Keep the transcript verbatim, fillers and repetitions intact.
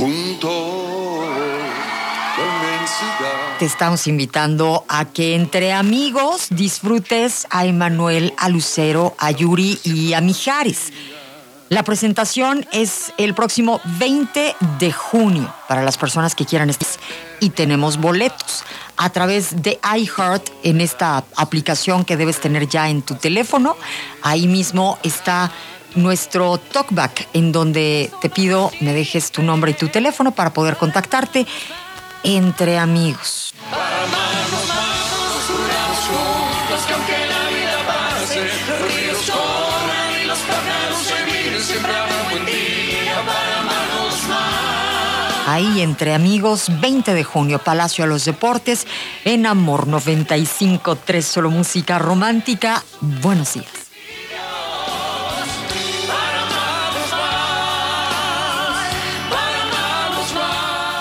junto. Te estamos invitando a que entre amigos disfrutes a Emanuel, a Lucero, a Yuri y a Mijares. La presentación es el próximo veinte de junio para las personas que quieran estar, y tenemos boletos a través de iHeart en esta aplicación que debes tener ya en tu teléfono. Ahí mismo está nuestro talkback, en donde te pido me dejes tu nombre y tu teléfono para poder contactarte. Entre amigos. Para manos, manos, juramos juntos que aunque la vida pase, los ríos corran y los pájaros se miren, siempre habrá buen día para manos, manos. Ahí, Entre Amigos, veinte de junio, Palacio de los Deportes, en Amor noventa y cinco punto tres, solo música romántica. Buenos días.